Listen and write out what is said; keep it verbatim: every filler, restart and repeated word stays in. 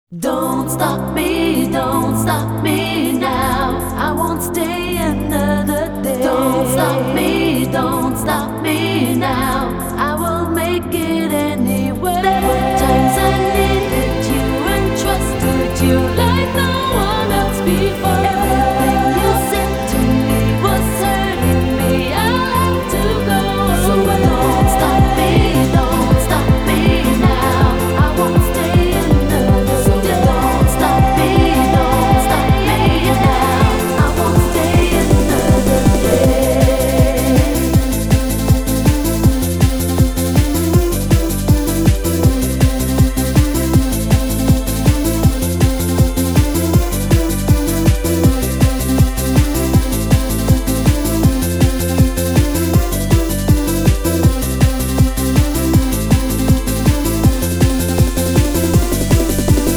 Don't stop me, don't stop me now. I won't stay another day. Don't stop me, don't stop me now.